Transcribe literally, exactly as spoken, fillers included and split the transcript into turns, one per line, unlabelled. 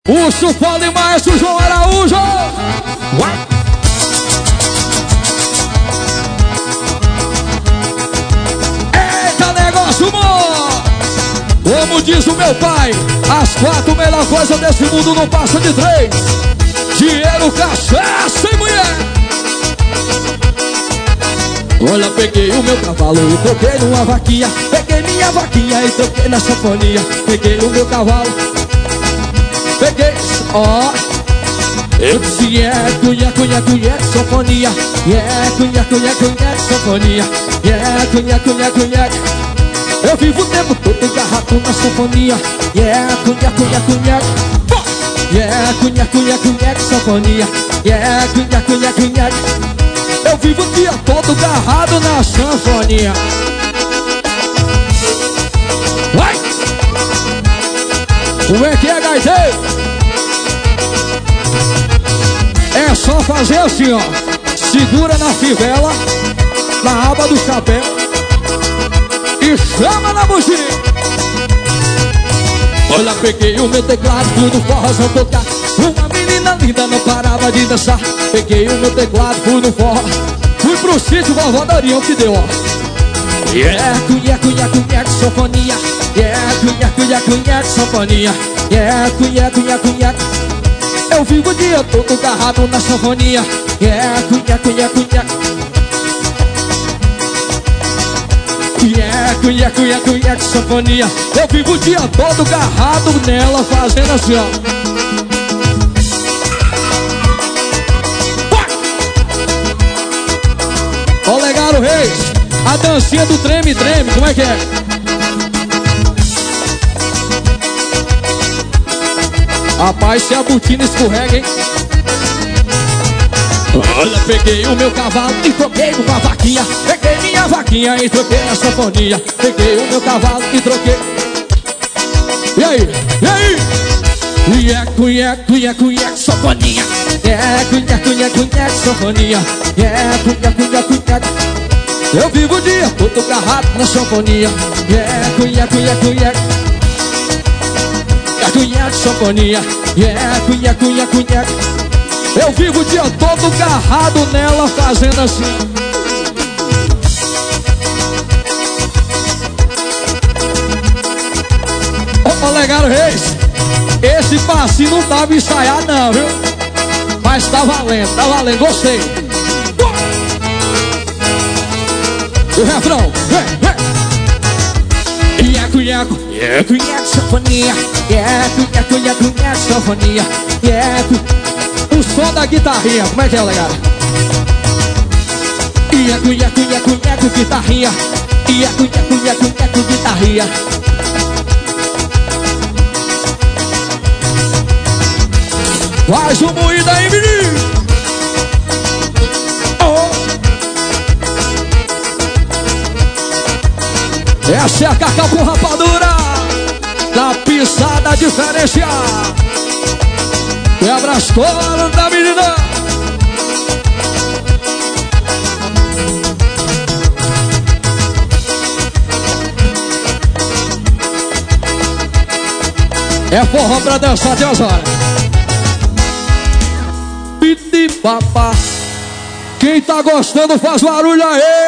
O Chupado e Maestro João Araújo. Uai. Eita, negócio bom! Como diz o meu pai, as quatro melhores coisas desse mundo não passam de três: dinheiro, cachaça e mulher. Olha, peguei o meu cavalo e troquei numa vaquinha. Peguei minha vaquinha e troquei na sanfonia. Peguei o meu cavalo, peguei, ó. Eu disse, é, cunha, cunha, cunha, sanfonia. É, cunha, cunha, cunha, sanfonia. É, cunha, cunha, cunha. Eu vivo o tempo todo agarrado na sanfonia. É, cunha, cunha, cunha. É, cunha, cunha, cunha, sanfonia. É, cunha, cunha, cunha. Eu vivo o dia todo agarrado na sanfonia. Vai! Como é que é, gaiteiro? É só fazer assim, ó. Segura na fivela, na aba do chapéu e chama na buchinha. Olha, peguei o meu teclado, fui no forrozão tocar. Uma menina linda não parava de dançar. Peguei o meu teclado, fui no forró. Fui pro sítio, vovó Dorião que deu, ó. Yeah, cunha, cunha, cunha, sanfonia. Yeah, cunha, cunha, cunha, sanfonia. Yeah, cunha, cunha, cunha. Eu vivo o dia todo agarrado na sanfonia. Yeah, cunha, cunha, cunha. Yeah, cunha, cunha, cunha, sanfonia. Eu vivo o dia todo agarrado nela, fazendo assim, ó. Ó, Legaro Reis, a dancinha do treme-treme, como é que é? Rapaz, se a botina escorrega, hein? Olha, peguei o meu cavalo e troquei numa vaquinha. Peguei minha vaquinha e troquei na sanfonia. Peguei o meu cavalo e troquei. E aí? E aí? Cunha, cunha, cunha, cunha, sanfonia. É, cunha, cunha, cunha, sanfonia. É, cunha, cunha, cunha. Eu vivo o dia todo agarrado na sanfonia. É, cunha, cunha, cunha. Cunha, sanfonia. É, cunha, cunha, cunha. Eu vivo o dia todo agarrado nela, fazendo assim. Ô, ô, Legaro Reis, esse passinho não tava ensaiado não, viu? Mas tá valendo, tá valendo, gostei. O refrão, vem, vem. Iaco, iaco, iaco, iaco, sanfonia. Iaco, iaco, iaco, iaco, sanfonia. Iaco. O som da guitarrinha, como é que é, Legaro? Iaco, iaco, iaco, iaco, guitarrinha. Iaco, iaco, iaco, iaco, guitarrinha. Faz o moído aí, menino. Oh. Essa é a Cacau com rapadura, da pisada diferencial. Quebra as colas da menina. É forró pra dançar até as horas. Piti papá. Quem tá gostando faz barulho aí.